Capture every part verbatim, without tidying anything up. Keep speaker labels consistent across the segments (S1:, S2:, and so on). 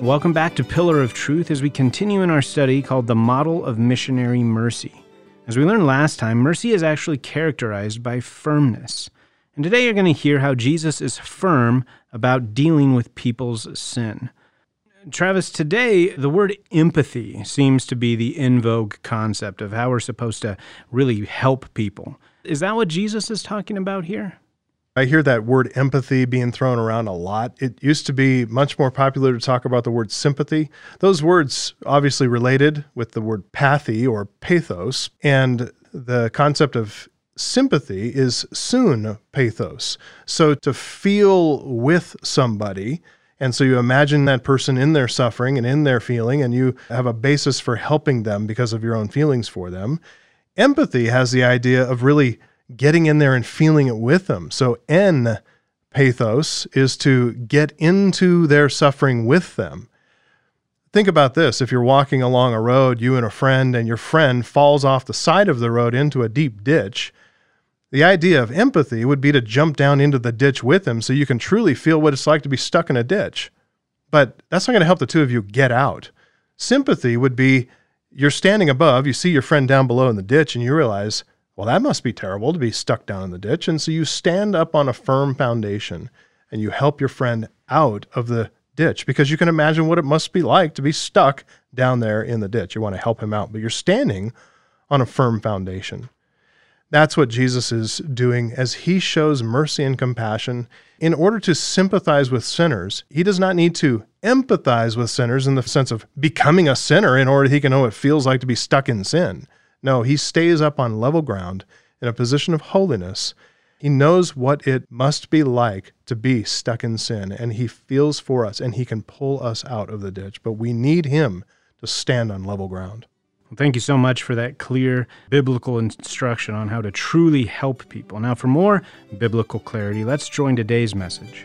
S1: Welcome back to Pillar of Truth as we continue in our study called The Model of Missionary Mercy. As we learned last time, mercy is actually characterized by firmness. And today you're going to hear how Jesus is firm about dealing with people's sin. Travis, today the word empathy seems to be the in vogue concept of how we're supposed to really help people. Is that what Jesus is talking about here?
S2: I hear that word empathy being thrown around a lot. It used to be much more popular to talk about the word sympathy. Those words obviously related with the word pathy or pathos, and the concept of sympathy is soon pathos. So to feel with somebody, and so you imagine that person in their suffering and in their feeling, and you have a basis for helping them because of your own feelings for them. Empathy has the idea of really getting in there and feeling it with them. So en pathos is to get into their suffering with them. Think about this. If you're walking along a road, you and a friend, and your friend falls off the side of the road into a deep ditch, the idea of empathy would be to jump down into the ditch with him so you can truly feel what it's like to be stuck in a ditch. But that's not going to help the two of you get out. Sympathy would be you're standing above, you see your friend down below in the ditch, and you realize, well, that must be terrible to be stuck down in the ditch. And so you stand up on a firm foundation and you help your friend out of the ditch because you can imagine what it must be like to be stuck down there in the ditch. You want to help him out, but you're standing on a firm foundation. That's what Jesus is doing as he shows mercy and compassion. In order to sympathize with sinners, he does not need to empathize with sinners in the sense of becoming a sinner in order he can know what it feels like to be stuck in sin. No, he stays up on level ground in a position of holiness. He knows what it must be like to be stuck in sin, and he feels for us, and he can pull us out of the ditch. But we need him to stand on level ground.
S1: Well, thank you so much for that clear biblical instruction on how to truly help people. Now, for more biblical clarity, let's join today's message.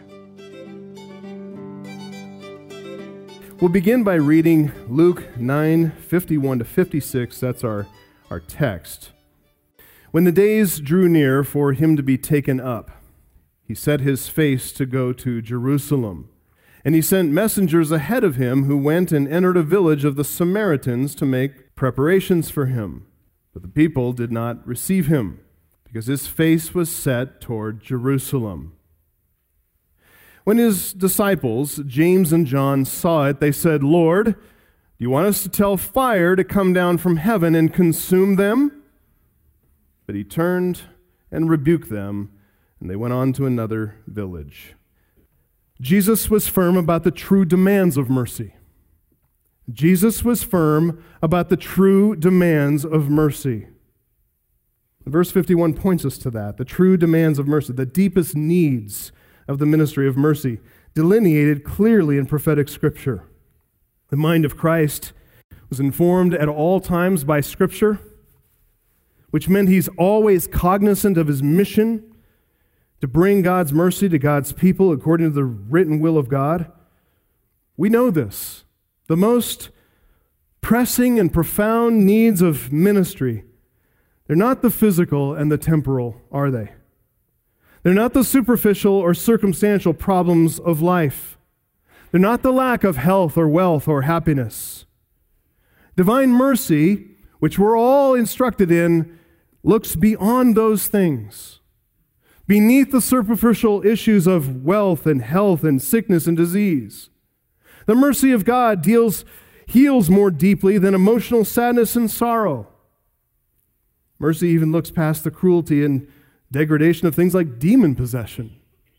S3: We'll begin by reading Luke nine, fifty-one to fifty-six. That's our Our text. When the days drew near for him to be taken up, he set his face to go to Jerusalem. And he sent messengers ahead of him who went and entered a village of the Samaritans to make preparations for him. But the people did not receive him, because his face was set toward Jerusalem. When his disciples, James and John, saw it, they said, "Lord, do you want us to tell fire to come down from heaven and consume them?" But he turned and rebuked them, and they went on to another village. Jesus was firm about the true demands of mercy. Jesus was firm about the true demands of mercy. Verse fifty-one points us to that, the true demands of mercy, the deepest needs of the ministry of mercy, delineated clearly in prophetic Scripture. The mind of Christ was informed at all times by Scripture, which meant he's always cognizant of his mission to bring God's mercy to God's people according to the written will of God. We know this. The most pressing and profound needs of ministry, they're not the physical and the temporal, are they? They're not the superficial or circumstantial problems of life. They're not the lack of health or wealth or happiness. Divine mercy, which we're all instructed in, looks beyond those things. Beneath the superficial issues of wealth and health and sickness and disease. The mercy of God deals, heals more deeply than emotional sadness and sorrow. Mercy even looks past the cruelty and degradation of things like demon possession.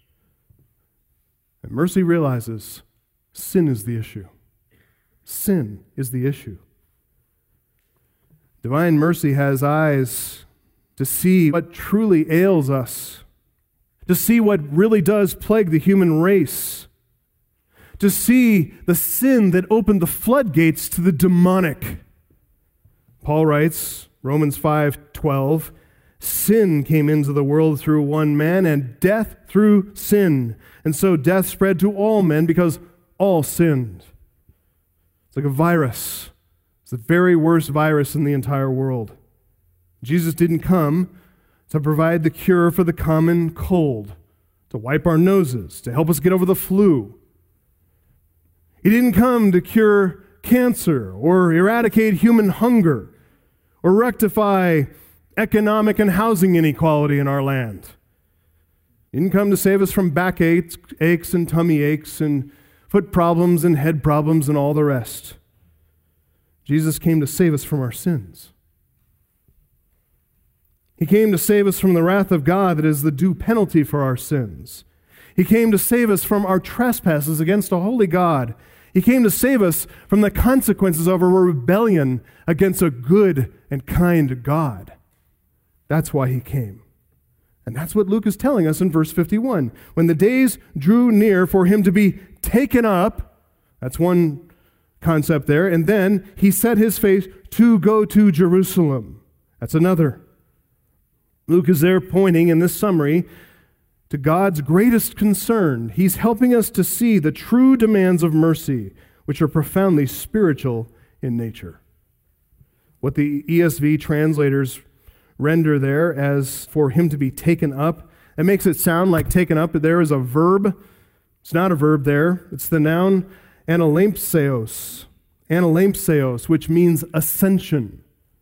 S3: And mercy realizes sin is the issue. Sin is the issue. Divine mercy has eyes to see what truly ails us, to see what really does plague the human race, to see the sin that opened the floodgates to the demonic. Paul writes, Romans five twelve, sin came into the world through one man, and death through sin. And so death spread to all men because all sinned. It's like a virus. It's the very worst virus in the entire world. Jesus didn't come to provide the cure for the common cold, to wipe our noses, to help us get over the flu. He He didn't come to cure cancer or eradicate human hunger or rectify economic and housing inequality in our land. He didn't come to save us from backaches aches and tummy aches and foot problems and head problems and all the rest. Jesus came to save us from our sins. He came to save us from the wrath of God that is the due penalty for our sins. He came to save us from our trespasses against a holy God. He came to save us from the consequences of a rebellion against a good and kind God. That's why he came. And that's what Luke is telling us in verse fifty-one. When the days drew near for him to be taken up, that's one concept there, and then he set his face to go to Jerusalem. That's another. Luke is there pointing in this summary to God's greatest concern. He's helping us to see the true demands of mercy, which are profoundly spiritual in nature. What the E S V translators render there as for him to be taken up, it makes it sound like taken up there is a verb. It's not a verb there. It's the noun analampseos, analampseos, which means ascension.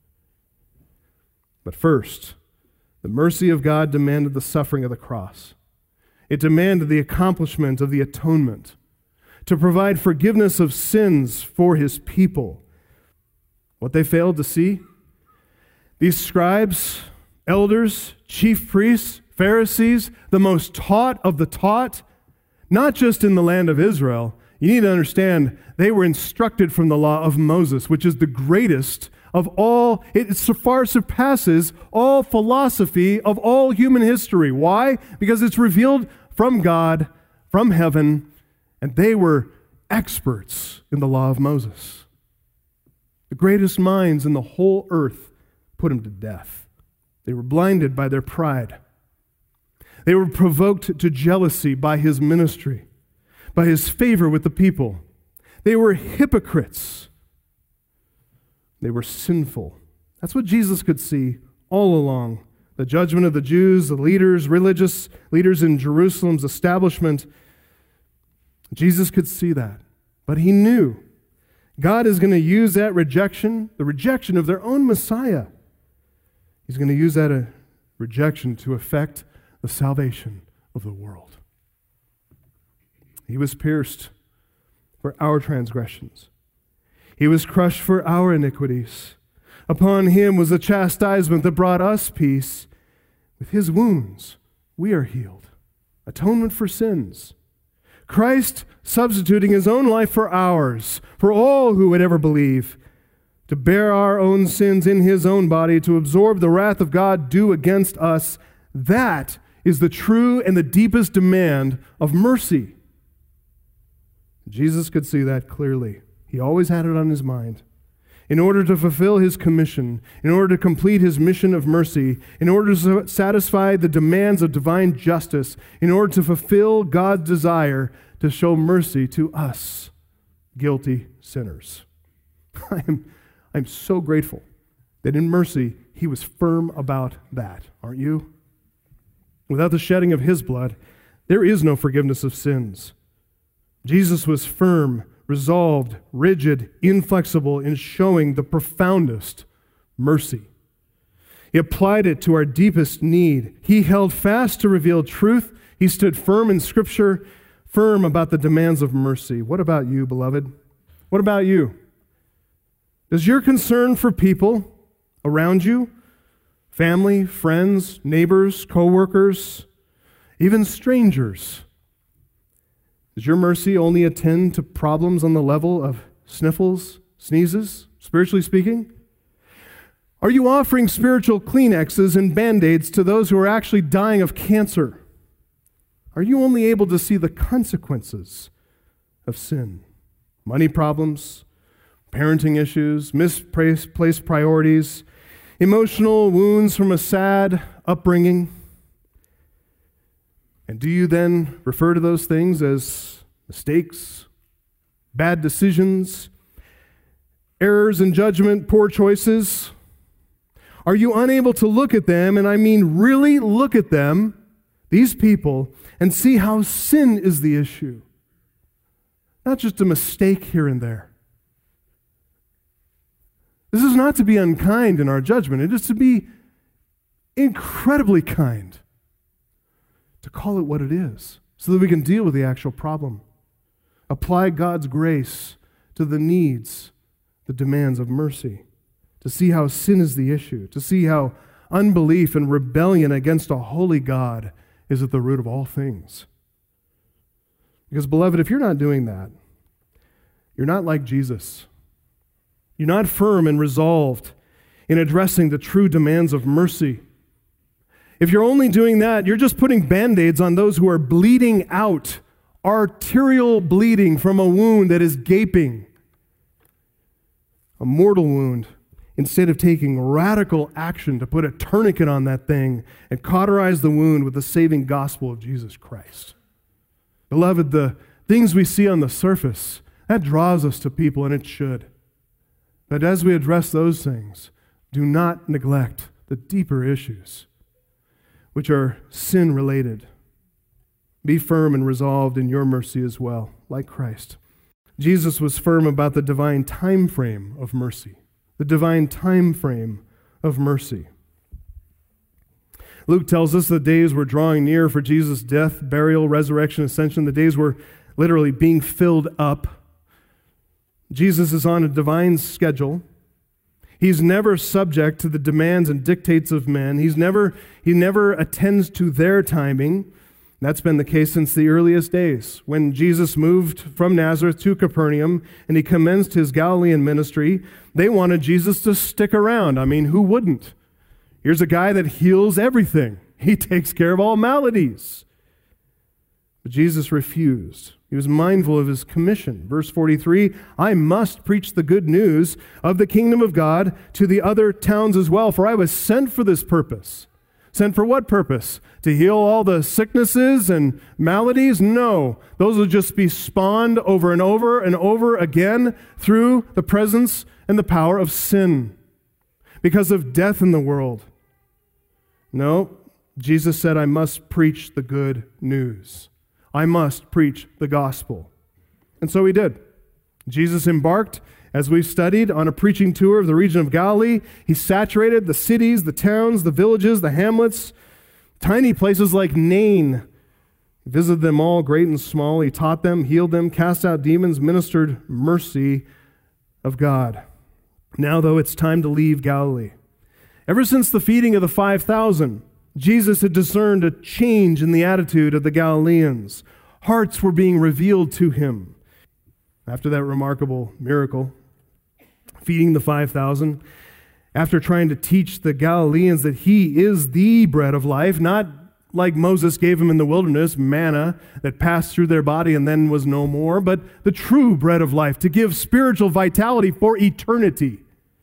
S3: But first, the mercy of God demanded the suffering of the cross. It demanded the accomplishment of the atonement to provide forgiveness of sins for his people. What they failed to see? These scribes, elders, chief priests, Pharisees, the most taught of the taught, not just in the land of Israel. You need to understand, they were instructed from the law of Moses, which is the greatest of all. It so far surpasses all philosophy of all human history. Why? Because it's revealed from God, from heaven, and they were experts in the law of Moses. The greatest minds in the whole earth put him to death. They were blinded by their pride. They were provoked to jealousy by his ministry, by his favor with the people. They were hypocrites. They were sinful. That's what Jesus could see all along. The judgment of the Jews, the leaders, religious leaders in Jerusalem's establishment. Jesus could see that. But he knew God is going to use that rejection, the rejection of their own Messiah. He's going to use that uh, rejection to effect the salvation of the world. He was pierced for our transgressions. He was crushed for our iniquities. Upon him was the chastisement that brought us peace. With his wounds, we are healed. Atonement for sins. Christ substituting his own life for ours, for all who would ever believe, to bear our own sins in his own body, to absorb the wrath of God due against us. That is the true and the deepest demand of mercy. Jesus could see that clearly. He always had it on his mind. In order to fulfill his commission, in order to complete his mission of mercy, in order to satisfy the demands of divine justice, in order to fulfill God's desire to show mercy to us, guilty sinners. I am, I'm so grateful that in mercy, he was firm about that, aren't you? Without the shedding of his blood, there is no forgiveness of sins. Jesus was firm, resolved, rigid, inflexible in showing the profoundest mercy. He applied it to our deepest need. He held fast to reveal truth. He stood firm in Scripture, firm about the demands of mercy. What about you, beloved? What about you? Does your concern for people around you, family, friends, neighbors, co-workers, even strangers, does your mercy only attend to problems on the level of sniffles, sneezes, spiritually speaking? Are you offering spiritual Kleenexes and Band-Aids to those who are actually dying of cancer? Are you only able to see the consequences of sin? Money problems, parenting issues, misplaced priorities, emotional wounds from a sad upbringing. And do you then refer to those things as mistakes, bad decisions, errors in judgment, poor choices? Are you unable to look at them, and I mean really look at them, these people, and see how sin is the issue? not just a mistake here and there. This is not to be unkind in our judgment. It is to be incredibly kind, to call it what it is, so that we can deal with the actual problem. Apply God's grace to the needs, the demands of mercy, to see how sin is the issue, to see how unbelief and rebellion against a holy God is at the root of all things. Because, beloved, if you're not doing that, you're not like Jesus. You're not firm and resolved in addressing the true demands of mercy. If you're only doing that, you're just putting Band-Aids on those who are bleeding out, arterial bleeding from a wound that is gaping, a mortal wound, instead of taking radical action to put a tourniquet on that thing and cauterize the wound with the saving gospel of Jesus Christ. Beloved, the things we see on the surface, that draws us to people, and it should. But as we address those things, do not neglect the deeper issues, which are sin-related. Be firm and resolved in your mercy as well, like Christ. Jesus was firm about the divine time frame of mercy. The divine time frame of mercy. Luke tells us the days were drawing near for Jesus' death, burial, resurrection, ascension. The days were literally being filled up. Jesus is on a divine schedule. He's never subject to the demands and dictates of men. He's never, he never attends to their timing. That's been the case since the earliest days. When Jesus moved from Nazareth to Capernaum and he commenced his Galilean ministry, they wanted Jesus to stick around. I mean, who wouldn't? Here's a guy that heals everything. He takes care of all maladies. But Jesus refused. He was mindful of his commission. Verse forty-three, I must preach the good news of the kingdom of God to the other towns as well, for I was sent for this purpose. Sent for what purpose? To heal all the sicknesses and maladies? No. Those will just be spawned over and over and over again through the presence and the power of sin, because of death in the world. No, Jesus said, I must preach the good news. I must preach the gospel. And so he did. Jesus embarked, as we've studied, on a preaching tour of the region of Galilee. He saturated the cities, the towns, the villages, the hamlets, tiny places like Nain. He visited them all, great and small. He taught them, healed them, cast out demons, ministered mercy of God. Now, though, it's time to leave Galilee. Ever since the feeding of the five thousand, Jesus had discerned a change in the attitude of the Galileans. Hearts were being revealed to him. After that remarkable miracle, feeding the five thousand, after trying to teach the Galileans that he is the bread of life, not like Moses gave him in the wilderness, manna that passed through their body and then was no more, but the true bread of life to give spiritual vitality for eternity.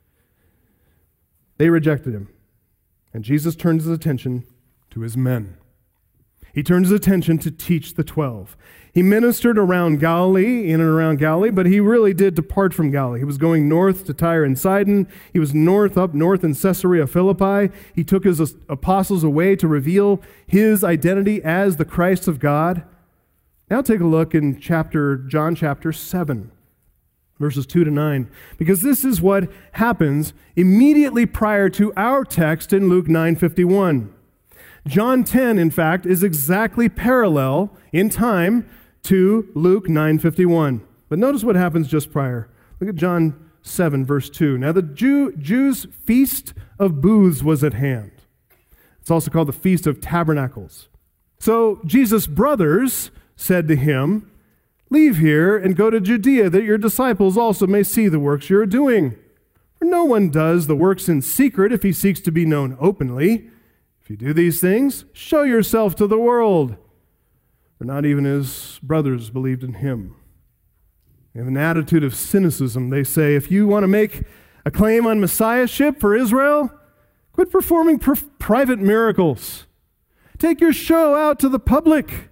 S3: They rejected him. And Jesus turned his attention to his men. He turned his attention to teach the twelve. He ministered around Galilee, in and around Galilee, but he really did depart from Galilee. He was going north to Tyre and Sidon. He was north, up north in Caesarea Philippi. He took his apostles away to reveal his identity as the Christ of God. Now take a look in chapter John chapter seven. Verses two to nine, because this is what happens immediately prior to our text in Luke nine fifty-one. John ten, in fact, is exactly parallel in time to Luke nine fifty-one. But notice what happens just prior. Look at John seven, verse two. Now the Jew, Jews' feast of booths was at hand. It's also called the Feast of Tabernacles. So Jesus' brothers said to him, leave here and go to Judea, that your disciples also may see the works you are doing. For no one does the works in secret if he seeks to be known openly. If you do these things, show yourself to the world. For not even his brothers believed in him. They have an attitude of cynicism. They say, if you want to make a claim on messiahship for Israel, quit performing pr- private miracles. Take your show out to the public.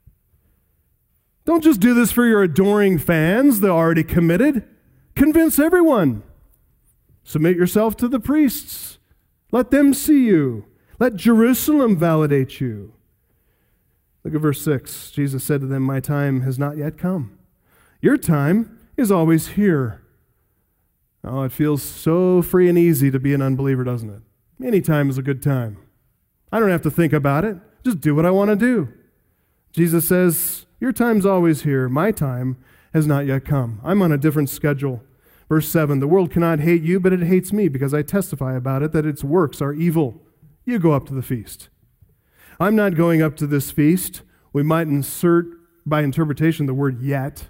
S3: Don't just do this for your adoring fans, they're already committed. Convince everyone. Submit yourself to the priests. Let them see you. Let Jerusalem validate you. Look at verse six. Jesus said to them, my time has not yet come. Your time is always here. Oh, it feels so free and easy to be an unbeliever, doesn't it? Any time is a good time. I don't have to think about it. Just do what I want to do. Jesus says, your time's always here. My time has not yet come. I'm on a different schedule. Verse seven, the world cannot hate you, but it hates me because I testify about it that its works are evil. You go up to the feast. I'm not going up to this feast. We might insert by interpretation the word yet.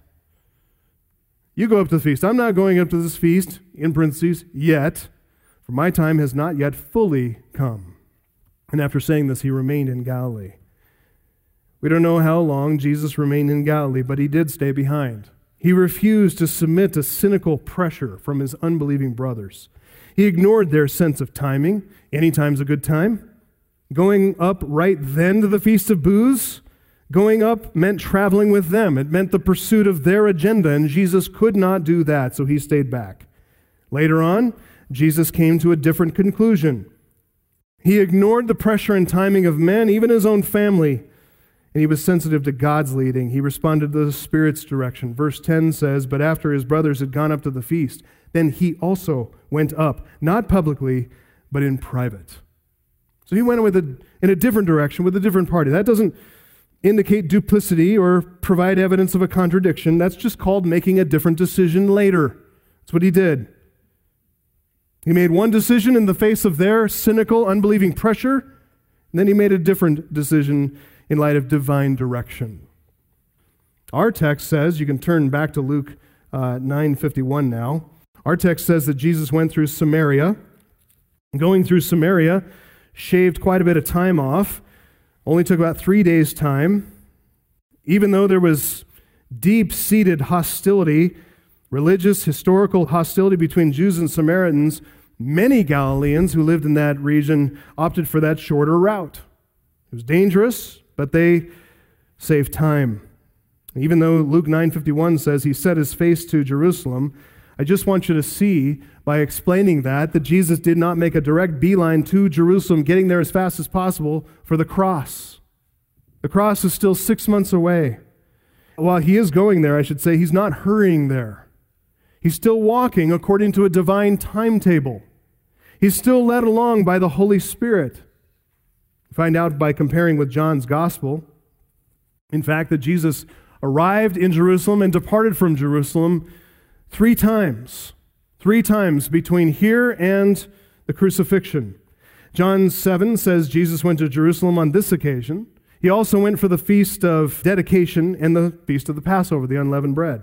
S3: You go up to the feast. I'm not going up to this feast, in parentheses, yet, for my time has not yet fully come. And after saying this, he remained in Galilee. We don't know how long Jesus remained in Galilee, but he did stay behind. He refused to submit to cynical pressure from his unbelieving brothers. He ignored their sense of timing. Any time's a good time. Going up right then to the Feast of Booths, going up meant traveling with them. It meant the pursuit of their agenda, and Jesus could not do that, so he stayed back. Later on, Jesus came to a different conclusion. He ignored the pressure and timing of men, even his own family, and he was sensitive to God's leading. He responded to the Spirit's direction. Verse ten says, but after his brothers had gone up to the feast, then he also went up, not publicly, but in private. So he went with a, in a different direction with a different party. That doesn't indicate duplicity or provide evidence of a contradiction. That's just called making a different decision later. That's what he did. He made one decision in the face of their cynical, unbelieving pressure, and then he made a different decision in light of divine direction. Our text says, you can turn back to Luke uh, nine fifty-one now. Our text says that Jesus went through Samaria. Going through Samaria, shaved quite a bit of time off. Only took about three days' time. Even though there was deep-seated hostility, religious, historical hostility between Jews and Samaritans, many Galileans who lived in that region opted for that shorter route. It was dangerous, but they saved time. Even though Luke nine fifty-one says he set his face to Jerusalem, I just want you to see, by explaining that, that Jesus did not make a direct beeline to Jerusalem, getting there as fast as possible for the cross. The cross is still six months away. While he is going there, I should say, he's not hurrying there. He's still walking according to a divine timetable. He's still led along by the Holy Spirit. Find out by comparing with John's Gospel, in fact, that Jesus arrived in Jerusalem and departed from Jerusalem three times. Three times between here and the crucifixion. John seven says Jesus went to Jerusalem on this occasion. He also went for the Feast of Dedication and the Feast of the Passover, the unleavened bread.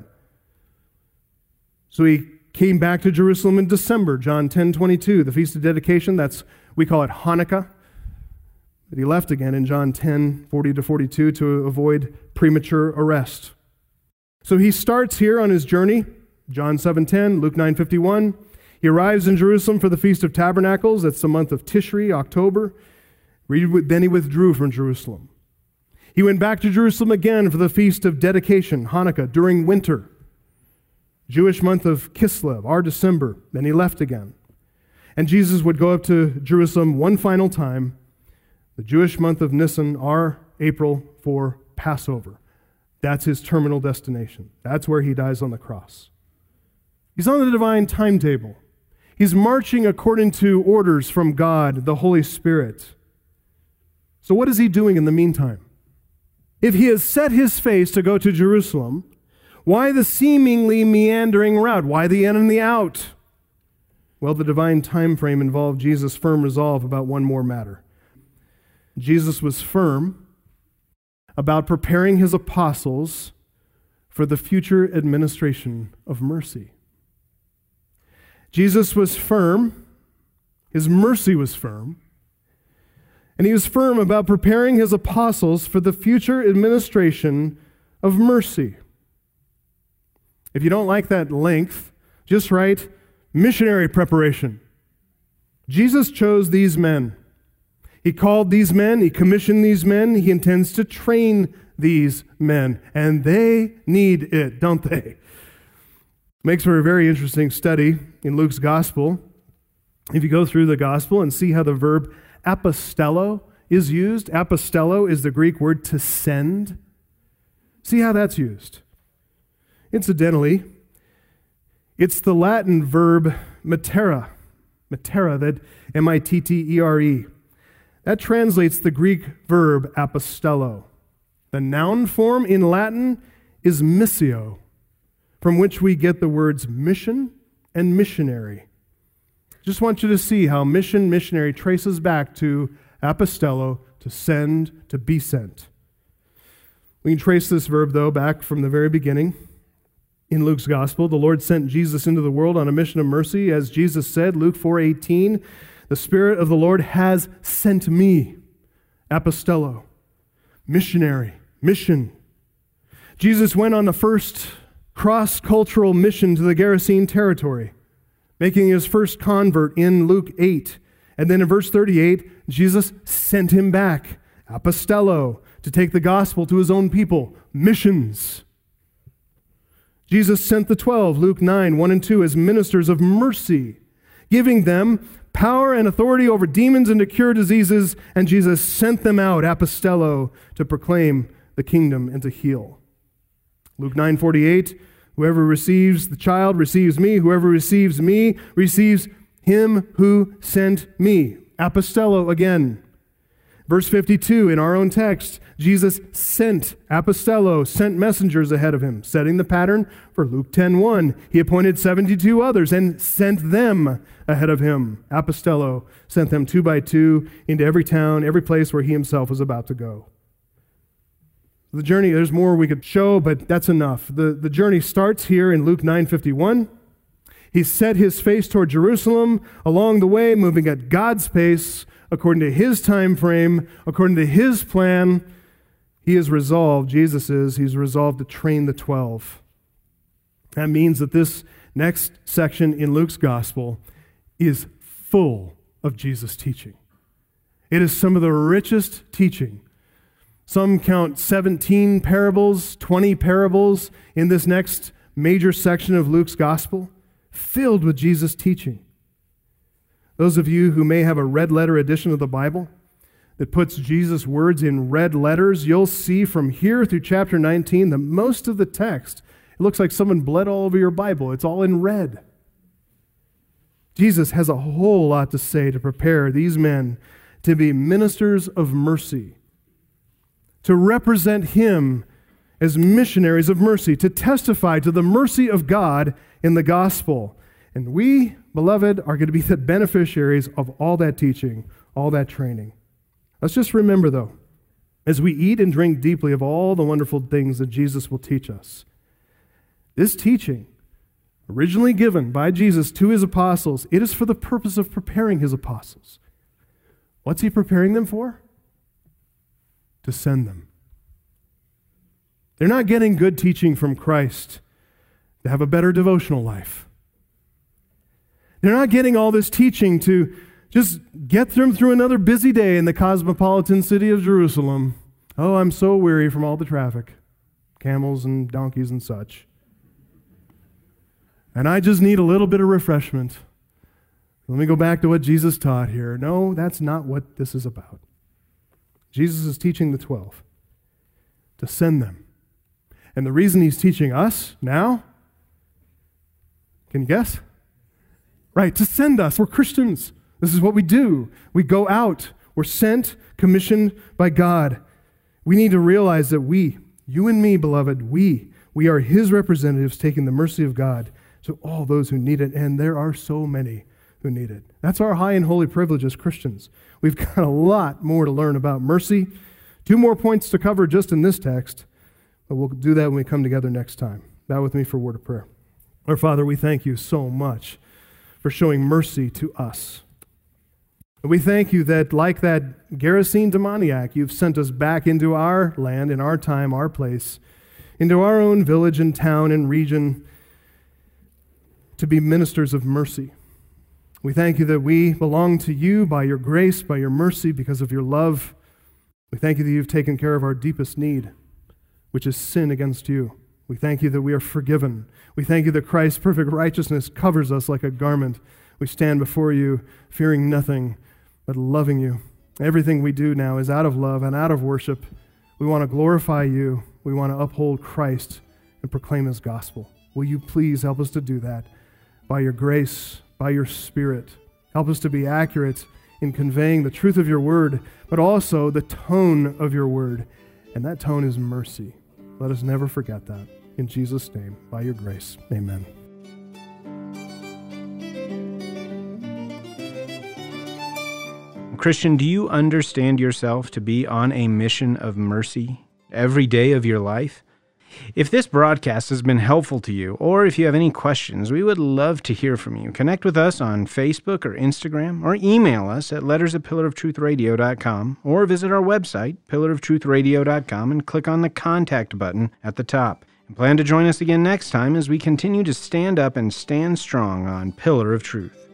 S3: So he came back to Jerusalem in December, John ten twenty-two, the Feast of Dedication. That's, we call it Hanukkah. But he left again in John ten forty to forty-two to avoid premature arrest. So he starts here on his journey, John seven ten, Luke nine fifty-one. He arrives in Jerusalem for the Feast of Tabernacles. That's the month of Tishri, October. Then he withdrew from Jerusalem. He went back to Jerusalem again for the Feast of Dedication, Hanukkah, during winter. Jewish month of Kislev, our December. Then he left again. And Jesus would go up to Jerusalem one final time, the Jewish month of Nisan, our April, for Passover. That's his terminal destination. That's where he dies on the cross. He's on the divine timetable. He's marching according to orders from God, the Holy Spirit. So what is he doing in the meantime? If he has set his face to go to Jerusalem, why the seemingly meandering route? Why the in and the out? Well, the divine time frame involved Jesus' firm resolve about one more matter. Jesus was firm about preparing his apostles for the future administration of mercy. Jesus was firm, his mercy was firm, and he was firm about preparing his apostles for the future administration of mercy. If you don't like that length, just write missionary preparation. Jesus chose these men. He called these men, he commissioned these men, he intends to train these men, and they need it, don't they? Makes for a very interesting study in Luke's Gospel. If you go through the Gospel and see how the verb apostello is used, apostello is the Greek word to send. See how that's used. Incidentally, it's the Latin verb mattere, mattere, that M I T T E R E. That translates the Greek verb apostello. The noun form in Latin is missio, from which we get the words mission and missionary. Just want you to see how mission, missionary traces back to apostello, to send, to be sent. We can trace this verb, though, back from the very beginning. In Luke's gospel, the Lord sent Jesus into the world on a mission of mercy. As Jesus said, Luke four eighteen, the Spirit of the Lord has sent me, apostello, missionary, mission. Jesus went on the first cross-cultural mission to the Gerasene territory, making his first convert in Luke eight. And then in verse thirty-eight, Jesus sent him back, apostello, to take the gospel to his own people, missions. Jesus sent the twelve, Luke nine, one and two, as ministers of mercy, giving them power and authority over demons and to cure diseases, and Jesus sent them out, apostello, to proclaim the kingdom and to heal. Luke nine forty-eight, whoever receives the child receives me, whoever receives me receives him who sent me, apostello again. Verse fifty-two, in our own text, Jesus sent, apostello, sent messengers ahead of him, setting the pattern for Luke ten one. He appointed seventy-two others and sent them ahead of him. Apostello sent them two by two into every town, every place where he himself was about to go. The journey, there's more we could show, but that's enough. The, the journey starts here in Luke nine fifty-one. He set his face toward Jerusalem along the way, moving at God's pace, according to his time frame, according to his plan. He is resolved, Jesus is, he's resolved to train the twelve. That means that this next section in Luke's gospel is full of Jesus' teaching. It is some of the richest teaching. Some count seventeen parables, twenty parables in this next major section of Luke's gospel, filled with Jesus' teaching. Those of you who may have a red letter edition of the Bible that puts Jesus' words in red letters, you'll see from here through chapter nineteen that most of the text, it looks like someone bled all over your Bible. It's all in red. Jesus has a whole lot to say to prepare these men to be ministers of mercy, to represent him as missionaries of mercy, to testify to the mercy of God in the gospel. And we, beloved, are going to be the beneficiaries of all that teaching, all that training. Let's just remember, though, as we eat and drink deeply of all the wonderful things that Jesus will teach us, this teaching, originally given by Jesus to his apostles, it is for the purpose of preparing his apostles. What's he preparing them for? To send them. They're not getting good teaching from Christ to have a better devotional life. They're not getting all this teaching to just get them through another busy day in the cosmopolitan city of Jerusalem. Oh, I'm so weary from all the traffic, camels and donkeys and such. And I just need a little bit of refreshment. Let me go back to what Jesus taught here. No, that's not what this is about. Jesus is teaching the twelve to send them. And the reason he's teaching us now, can you guess? Right, to send us. We're Christians. This is what we do. We go out. We're sent, commissioned by God. We need to realize that we, you and me, beloved, we, we are his representatives taking the mercy of God to all those who need it, and there are so many who need it. That's our high and holy privilege as Christians. We've got a lot more to learn about mercy. Two more points to cover just in this text, but we'll do that when we come together next time. Bow with me for a word of prayer. Our Father, we thank you so much for showing mercy to us. And we thank you that, like that Gerasene demoniac, you've sent us back into our land, in our time, our place, into our own village and town and region to be ministers of mercy. We thank you that we belong to you by your grace, by your mercy, because of your love. We thank you that you've taken care of our deepest need, which is sin against you. We thank you that we are forgiven. We thank you that Christ's perfect righteousness covers us like a garment. We stand before you fearing nothing but loving you. Everything we do now is out of love and out of worship. We want to glorify you. We want to uphold Christ and proclaim his gospel. Will you please help us to do that by your grace, by your Spirit? Help us to be accurate in conveying the truth of your word, but also the tone of your word. And that tone is mercy. Let us never forget that. In Jesus' name, by your grace, amen.
S1: Christian, do you understand yourself to be on a mission of mercy every day of your life? If this broadcast has been helpful to you, or if you have any questions, we would love to hear from you. Connect with us on Facebook or Instagram, or email us at letters at pillar of truth radio dot com, or visit our website, pillar of truth radio dot com, and click on the contact button at the top. And plan to join us again next time as we continue to stand up and stand strong on Pillar of Truth.